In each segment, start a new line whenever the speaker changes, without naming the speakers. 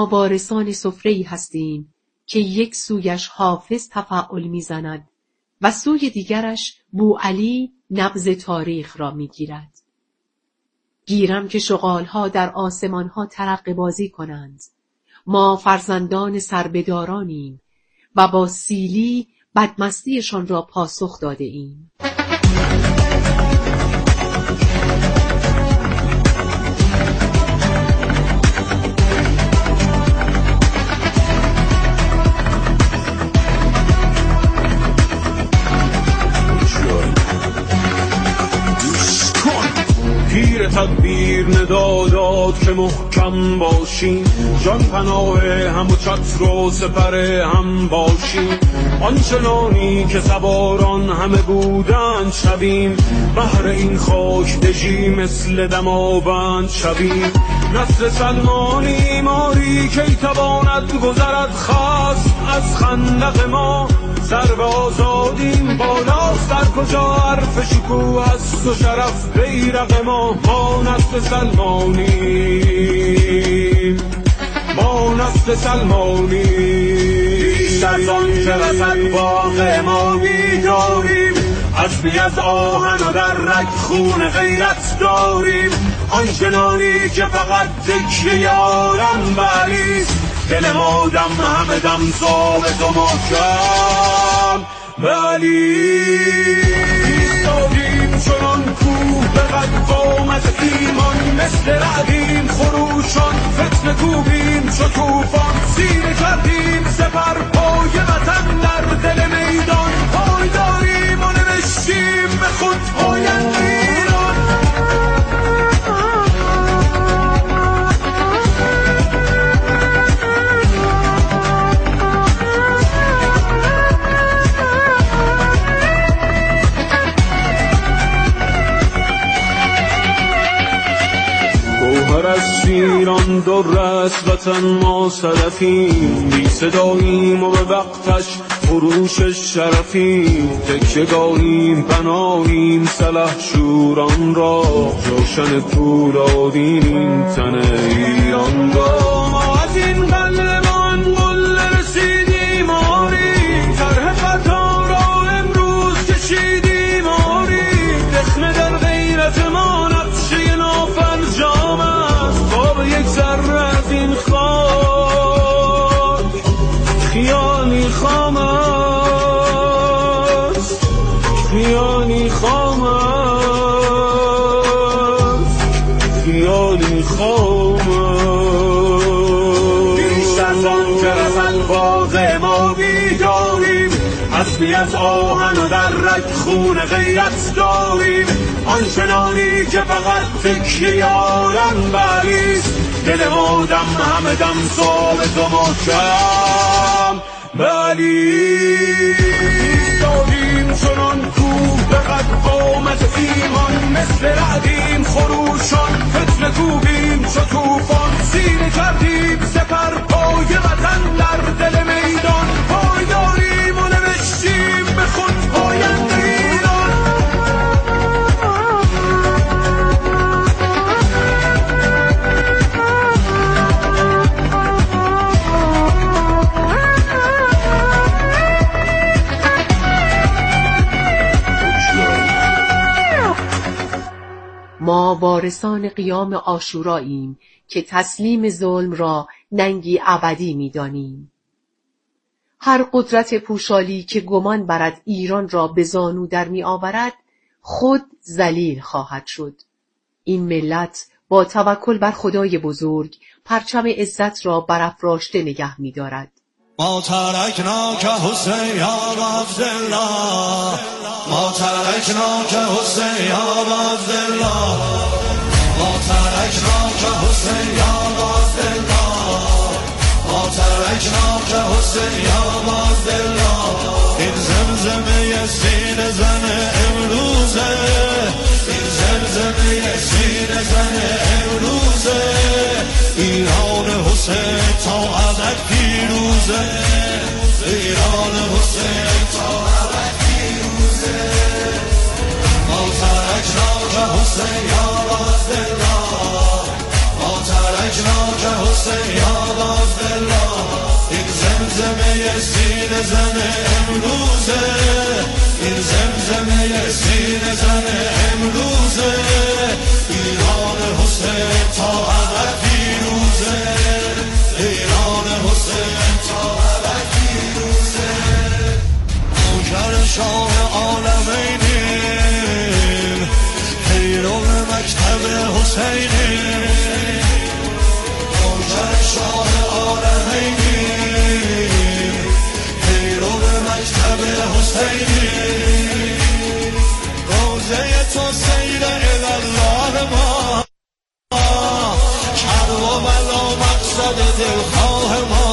ما وارثان سفره‌ای هستیم که یک سویش حافظ تفاعل می‌زند و سوی دیگرش بوعلی نبض تاریخ را می‌گیرد. گیرم که شغال‌ها در آسمان‌ها ترقه بازی کنند. ما فرزندان سربدارانیم و با سیلی بدمستیشان را پاسخ داده ایم.
پیر تدبیر نداداد که محکم باشیم، جان پناه هم و چتر و سپر هم باشیم. آنچنانی که سواران همه بودند شویم، بهر این خاک دژی مثل دماوند شویم. نسل سلمانی ماری کی تواند گذرد خصم از خندق ما. سر به آزادیم بالاست در کجا حرف شکوه است و شرف بیرق ما. ما نسل سلمانیم، ما نسل سلمانیم. پیش از آن که رسد باغ ما بیداریم، عزمی از آهن و در رگ خون غیرت داریم. آنچنانی که فقط تکیه عالم بریست، دل ما دم همه دم ثابت و محکم ولی ایستادیم چنان کوه به قد قامت ایمان، مثل رعدیم خروشان فتنه کوبیم چو طوفان. سینه کردیم سپر پای وطن در دل میدان، پای داریم و نوشتیم به خود پاینده ایران. از شیران در است وطن ما صدفیم، بی صداییم و به وقتش فروش شرفیم. تکیه‌گاهیم پناهیم سلح شوران را، جوشن پولادیم تن ایران را. ما از این قلبان قله رسیدیم آری، طرح خطا را امروز کشیدیم آری. دخمه در غیرت ما نقشه نافرجام است، با یک ذره از این خاک خیالی خام است، خیالی خام است، خیالی خام است. پیش از آن که رسد باغ ما بیداریم، عزمی از آهن و در رگ خون غیرت داریم. آنچنانی که فقط تکیه عالم بریست، دل ما دم همه دم ثابت و محکم ولی ایستادیم چنان کوه به قد قامت ایمان، مثل رعدیم خروشان فتنه کوبیم چو طوفان. سینه کردیم سپر پای وطن در دل میدان، پای داریم و نوشتیم به خود پاینده ایران.
ما وارثان قیام عاشوراییم که تسلیم ظلم را ننگی ابدی می‌دانیم. هر قدرت پوشالی که گمان برد ایران را به زانو در می‌آورد، خود ذلیل خواهد شد. این ملت با توکل بر خدای بزرگ پرچم عزت را برافراشته نگه می‌دارد.
ما ترکناک حسین یا عبدالله، ما ترکناک حسین یا عبدالله، ما ترکناک حسین یا عبدالله، ما ترکناک حسین یا عبدالله. این زمزمه سینه زن امروزه، این زمزمه سینه زن امروزه. ایران حسین تا ابد پیروزه، ایران حسین تا ابد پیروزه. ما ترکناک حسین یا عبدالله، ما ترکناک ترکناک حسین یا عبدالله این زمزمه سینه زن امروزه این زمزمه سینه زن امروزه ایران حسین تا ابد پیروزه ایران حسین تا ابد پیروزه نوکر شاه عالمینیم پیرو مکتب حسینیم نوکر شاه عالمینیم پیرو مکتب حسینیم روزه تو سیر الله ما کرب و بلا مقصد دلخواه ما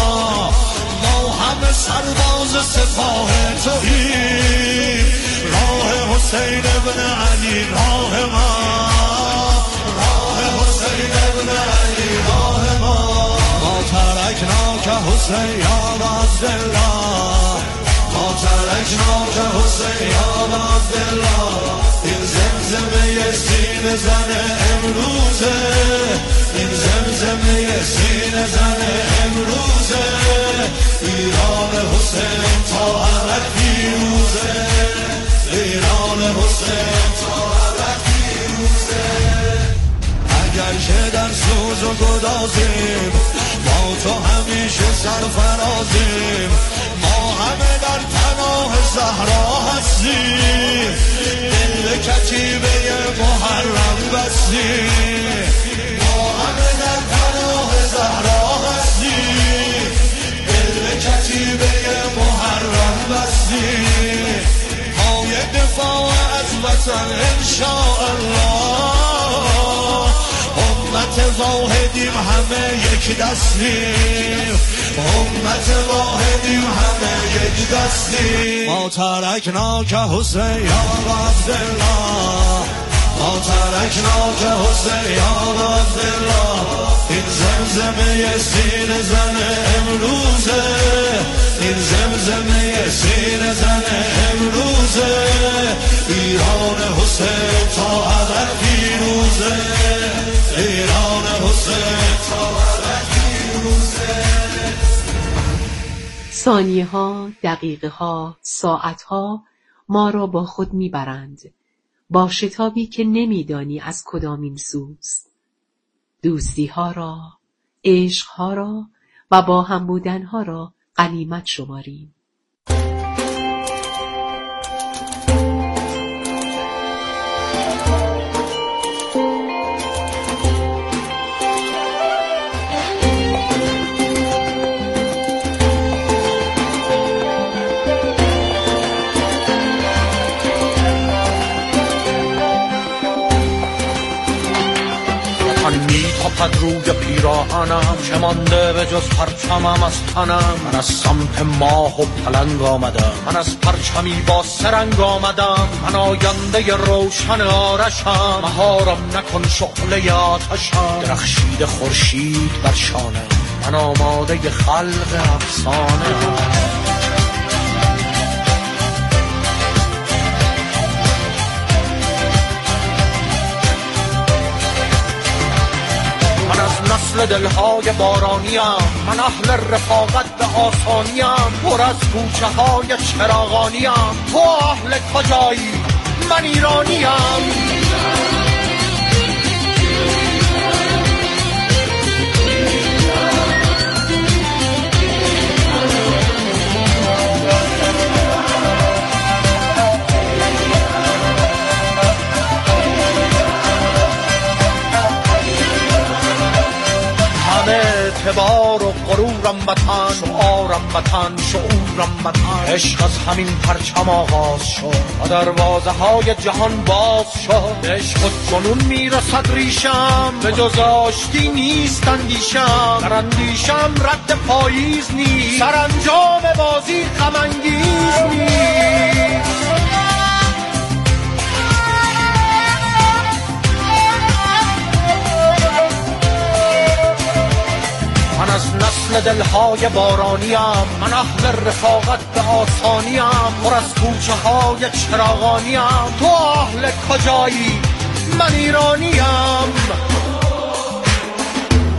همه سرباز سپاه توییم راه حسین ابن علی راه ما راه حسین ابن علی راه ما ترکناک حسین یا عبدالله ما ترکناک حسین یا عبدالله این زمزمه سینه زن امروزه این زمزمه سینه زن امروزه ایران حسین تا ابد پیروزه ایران حسین تا ابد پیروزه اگر که در سوز و گدازیم ما تو همیشه سرفرازیم ما همه در پناه زهرا هستیم دل به کتیبه محرم بستیم ما همه در پناه زهرا هستیم دل به کتیبه محرم بستیم پای دفاع از وطن انشاءالله امت واحدیم همه یک دستیم امت واحدیم همه یک دستیم ما ترکناک حسین یا عبدالله ما ترکناک حسین یا عبدالله این زمزمه سینه زن امروزه این زمزمه سینه زن امروزه ایران حسین تا ابد پیروزه ایران حسین تا ابد پیروزه
ثانیه ها، دقیقه ها، ساعت ها ما را با خود میبرند با شتابی که نمیدانی از کدامین سوست. دوستی ها را، عشق ها را و با هم بودن ها را غنیمت شماریم.
میتاپد روی پیراهنم چه مانده به جز پرچمم از تنم من از سمت ماه و پلنگ آمدم من از پرچمی با سرنگ آمدم من آینده روشن آرشم مهارم نکن شعله آتشم درخشید خورشید بر شانه من آماده خلق افسانه نسل دلهای بارانیم من اهل رفاقت به آسانیم پر از کوچه های چراغانیم تو اهل کجایی من ایرانیم اعتبار و غرورم وطن شعارم وطن شعورم وطن عشق از همین پرچم آغاز شد و دروازه های جهان باز شد عشق و جنون میرسد ریشم به جز آشتی نیست اندیشم در اندیشم رد پاییز نیست سرانجام بازی غم انگیز نیست من از نسل دلهای بارانیم من اهل رفاقت به آسانیم پر از کوچه های چراغانیم تو اهل کجایی من ایرانیم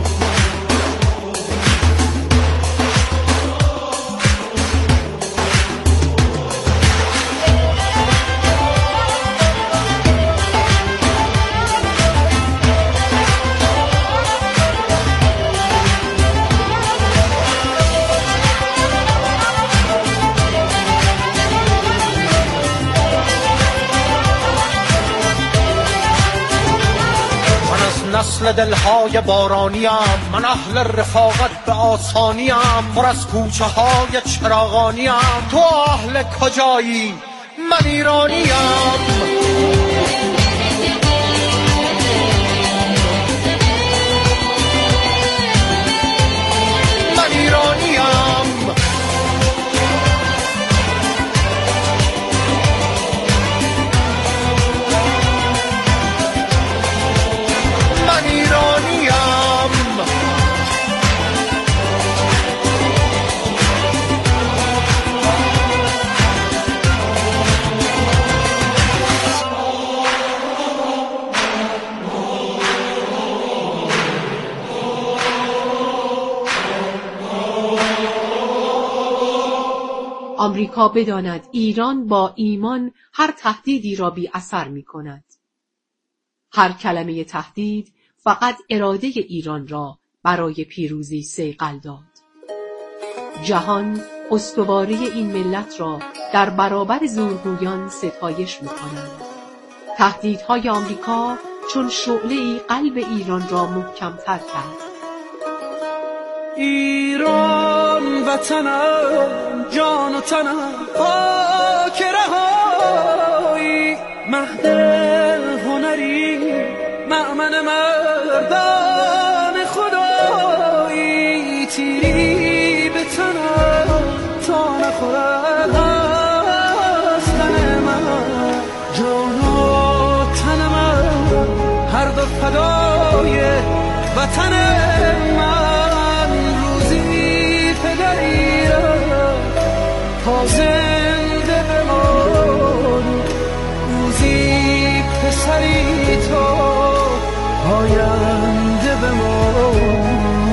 فصل دلهای بارانیم، من اهل رفاقت به آسانیم، پر از کوچه های چراغانیم. تو اهل کجایی؟ من ایرانیم.
آمریکا بداند ایران با ایمان هر تهدیدی را بی اثر می کند. هر کلمه تهدید فقط اراده ایران را برای پیروزی صیقل داد. جهان استواری این ملت را در برابر زورگویان ستایش می کند. تهدیدهای آمریکا چون شعله‌ای قلب ایران را محکم‌تر کرد.
ایران وطنم، جان و تنم، خاک رهایی، مهد هنری، مأمن مردان خدایی، تیری به تنم تا نخورد از تن من، جان و تنم هر دو فدای وطن من. زنده بمان روزی پسری تو آینده بمان.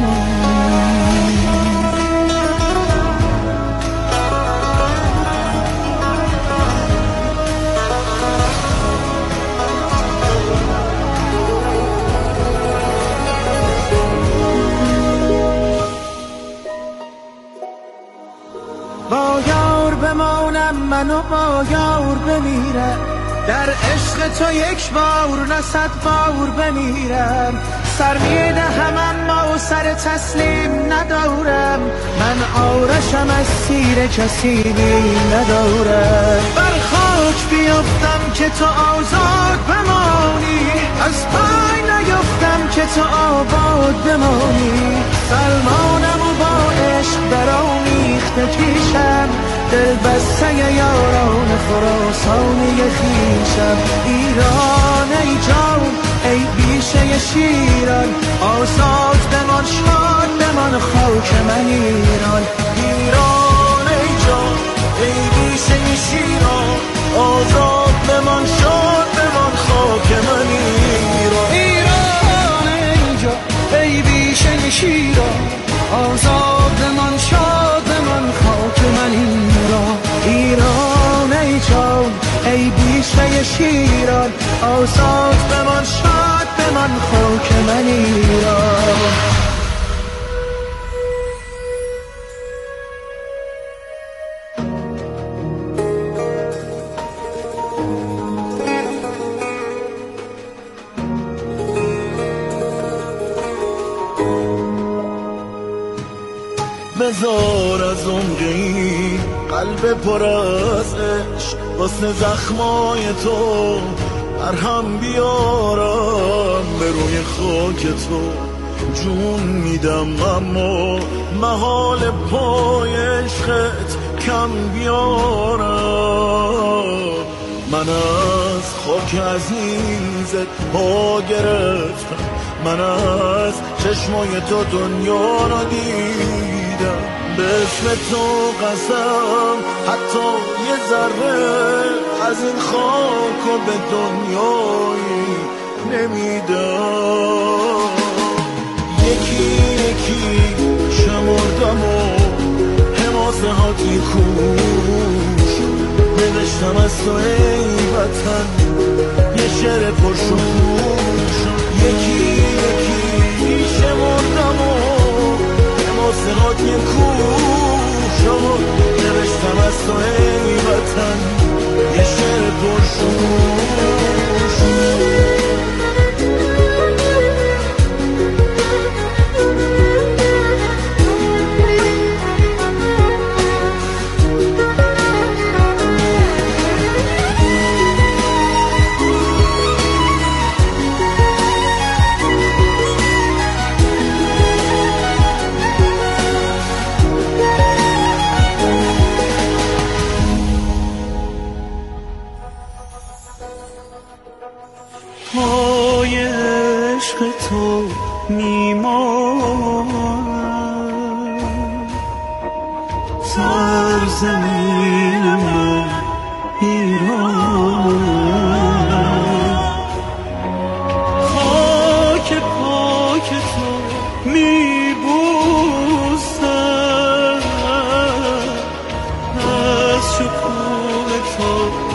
بمانم من و با یار بمیرم، در عشق تو یک بار نه صد بار بمیرم. سر میدهم اما سر تسلیم ندارم، من آرشم از سیر کسی ندارم. بر خاک بیفتم که تو آزاد بمانی، از پای نیفتم که تو آباد بمانی. سلمانم و با عشق برآمیخته کیشم، دل بسته یاران خراسانی خویشم. ایران ای جان ای بیشه شیران، آزاد بمان شاد بمان خاک من ایران. ایران ای جان ای بیشه شیران، آزاد بمان شاد بمان خاک من ایران. ایران ای جان ای بیشه شیران، آزاد بمان شاد بمان خاک من ایران. ایران ای جان ای بیشه شیران، آزاد بمان شاد بمان خاک من ایران.
بذار از عمقی قلب پر از عشق واسه زخمای تو مرهم بیارم، به روی خاک تو جون میدم اما محال پای عشقت کم بیارم. من از خاک عزیزت پا گرفتم، من از چشمای تو دنیا را دیدم. به اسم تو قسم حتی یه ذره از این خاک و به دنیایی نمیدم. یکی یکی شمردم و حماسه هاتی کوش نوشتم از تو ای وطن یه شعر پرشکوش. یکی یکی شمردم و حماسه هاتی کوش نوشتم از تو ای وطن یه شعر پرشکوش. من ایران خاک پاک تو میبوسم از شکوه تو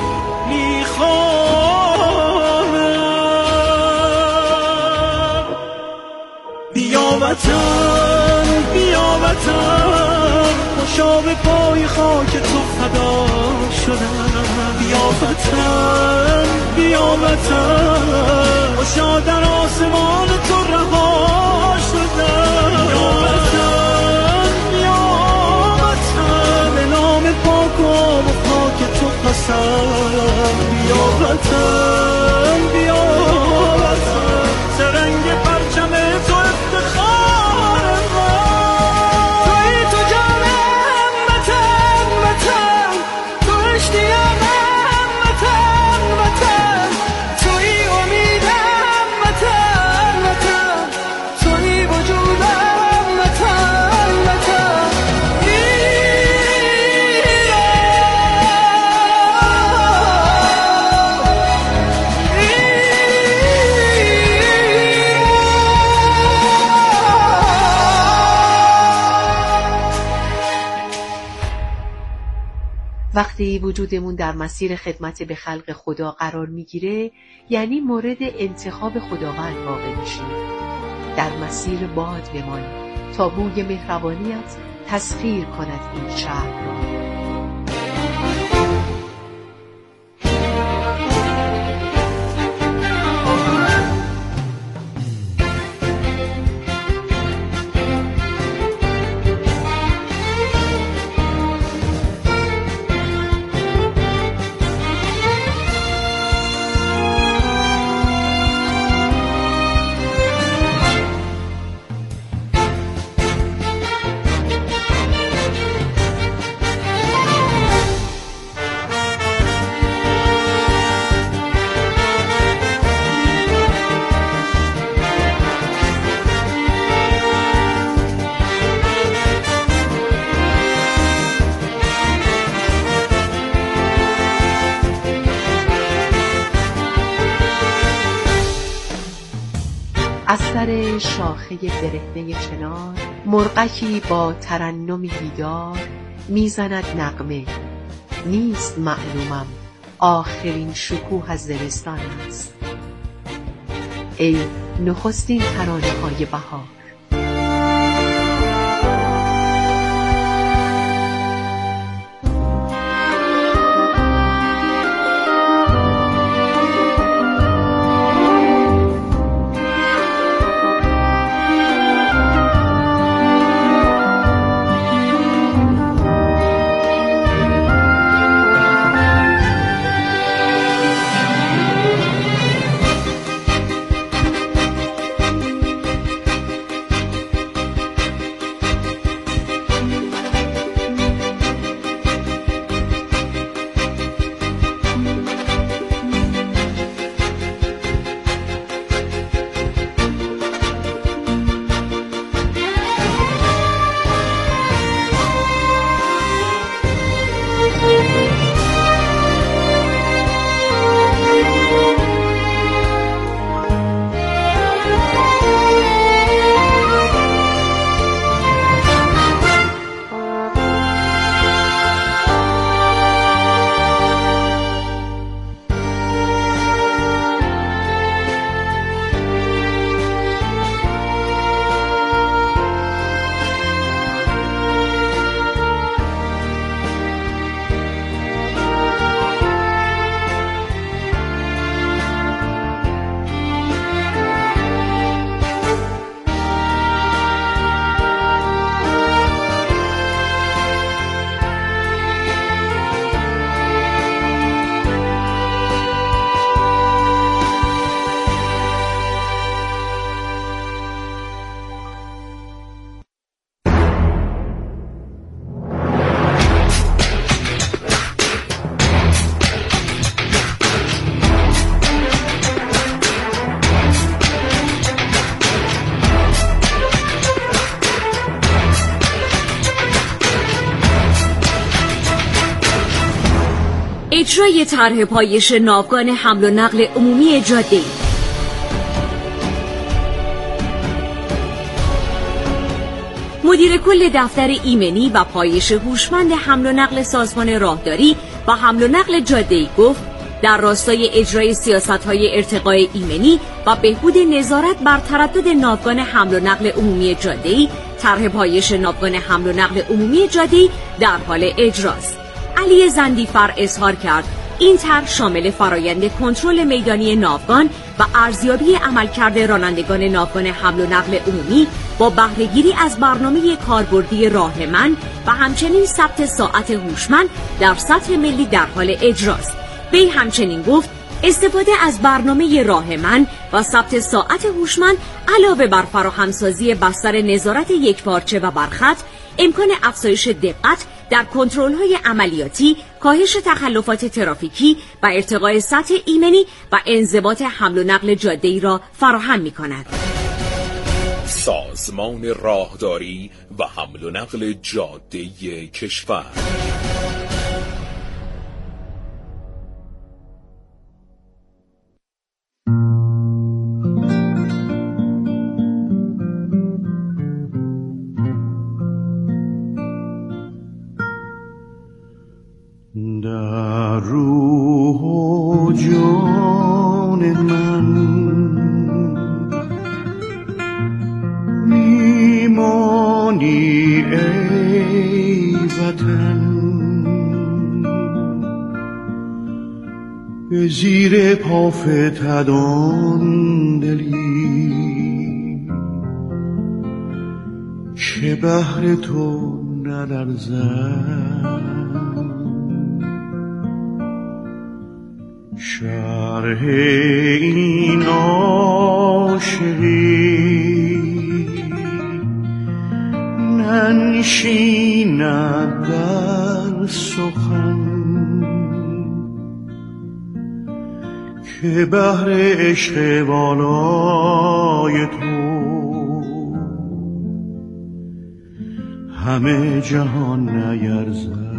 میخوانم بیا وطن بیا وطن خوشا به پای خاک تو فدا شدم بیا وطن بیا وطن خوشا در آسمان تو رها شدم بیا وطن بیا وطن به نام پاک و آب و خاک تو قسم بیا وطن بیا وطن سرنگ پرچم تو افتخار من توی تو جانم وطن وطن تو اشتیاقم وطن وطن توی امیدم وطن وطن توی وجودم وطن وطن
وقتی وجودمون در مسیر خدمت به خلق خدا قرار میگیره یعنی مورد انتخاب خداوند واقع میشیم. در مسیر باد بمان تا بوی مهربانیت تسخیر کند این شهر را. از سر شاخه برهنه چنار مرغکی با ترنمی بیدار میزند نغمه. نیست معلومم آخرین شکوه از زمستان است. ای نخستین ترانه های بهار.
اجرای طرح پایش ناوگان حمل و نقل عمومی جاده‌ای. مدیر کل دفتر ایمنی و پایش هوشمند حمل و نقل سازمان راهداری و حمل و نقل جاده‌ای گفت در راستای اجرای سیاست‌های ارتقای ایمنی و بهبود نظارت بر تردد ناوگان حمل و نقل عمومی جاده‌ای، طرح پایش ناوگان حمل و نقل عمومی جاده‌ای در حال اجراست. علی زندیفر اظهار کرد این طرح شامل فرایند کنترل میدانی ناوگان و ارزیابی عملکرد رانندگان ناوگان حمل و نقل عمومی با بهره‌گیری از برنامه کاربردی راهمن و همچنین ثبت ساعت هوشمند در سطح ملی در حال اجراست. وی همچنین گفت استفاده از برنامه راهمن و ثبت ساعت هوشمند علاوه بر فراهمسازی بستر نظارت یکپارچه و برخط، امکان افزایش دقت در کنترل‌های عملیاتی، کاهش تخلفات ترافیکی و ارتقای سطح ایمنی و انضباط حمل و نقل جاده‌ای را فراهم می‌کند.
سازمان راهداری و حمل و نقل جاده‌ای کشور.
در روح و جان من میمانی ای وطن، به زیر پافتدان دلی که بهر تو نلرزد. شرح این عاشقی ننشیند در سخن، که بهر عشق والای تو همه جهان نیرزد.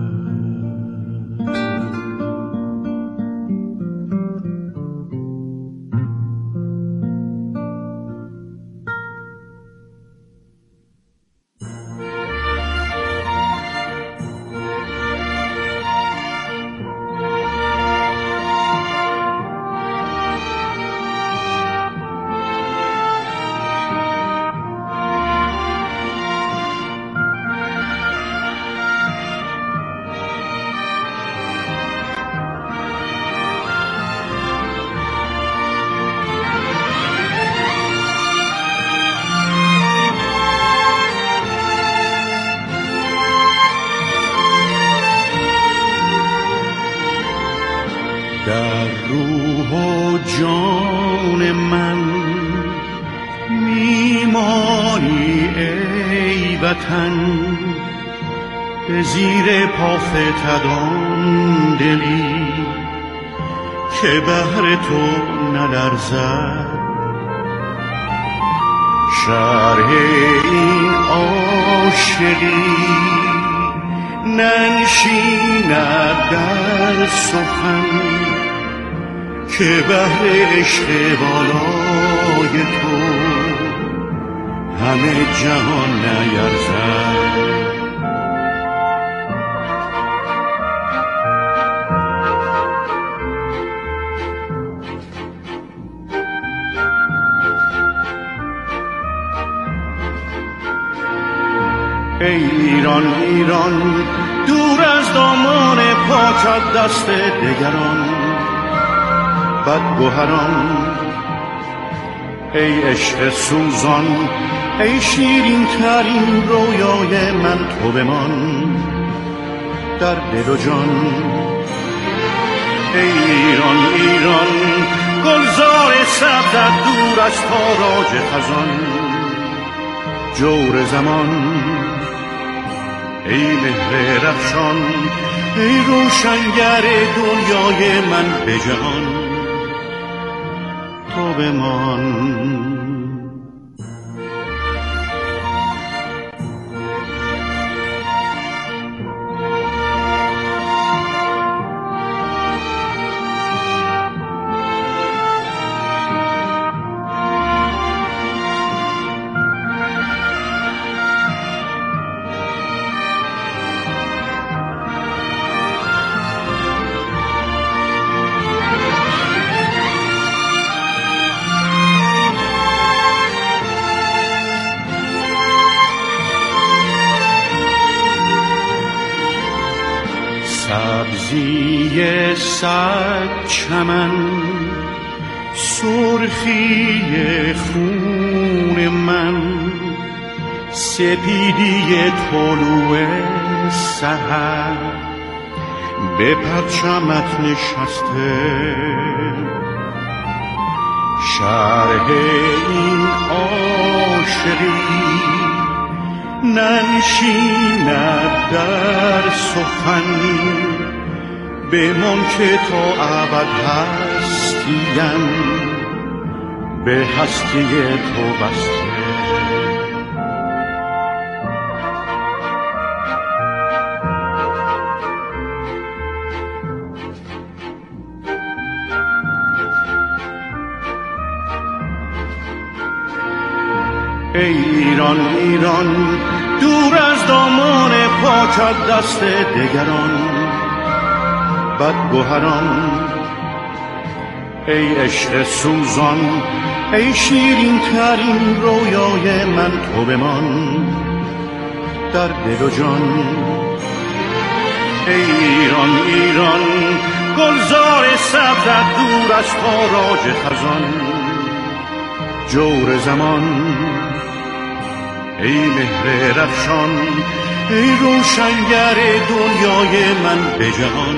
در روح و جان من میمانی ای وطن، به زیر پافتدان دلی که بهر تو نلرزد. شرح این عاشقی ننشیند در سخن، که بهر عشق بالای تو همه جهان نیرزد. ای ایران ایران دور از دامان پاکت دست دگران، بدگوهران ای عشق سوزان، ای شیرین ترین رویای من تو بمان در دل و جان. ای ایران ایران گلزار سبزت دور از تاراج خزان، جور زمان ای مهر رخشان، ای روشنگر دنیای من به جهان تو بمان.
سبزی صد چمن، سرخی خون من، سپیدی طلوع سحر به پرچمت نشسته. شرح این عاشقی ننشیند در سخن، بمان که تا ابد هستیم به هستی تو بسته. ای ایران ایران دور از دامان پاکت دست دگران بدگوهران. ای عشق سوزان ای شیرین ترین رویای من، تو بمان در دل و جان. ای ایران ایران گلزار سبزت دور از تاراج خزان. جور زمان ای مهر رخشان، ای روشنگر دنیای من به جهان،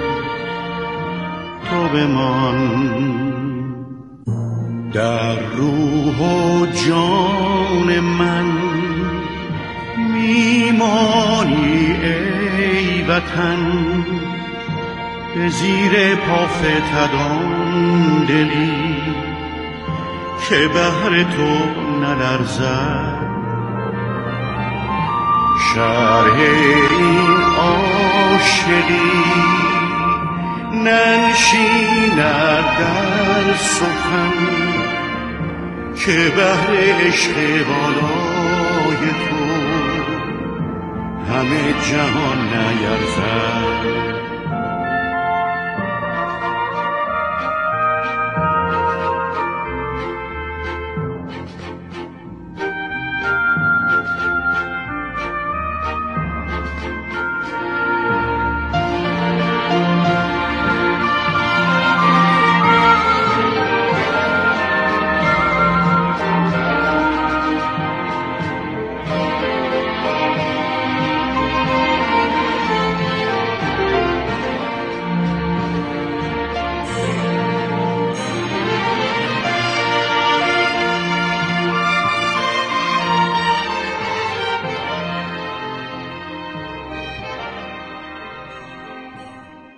تو بمان در روح و جان من. میمانی ای وطن به زیر پا فتدان دلی که بهر تو نلرزد. شرح این عاشقی ننشیند در سخن که بهر عشق بالای تو همه جهان نیرزد.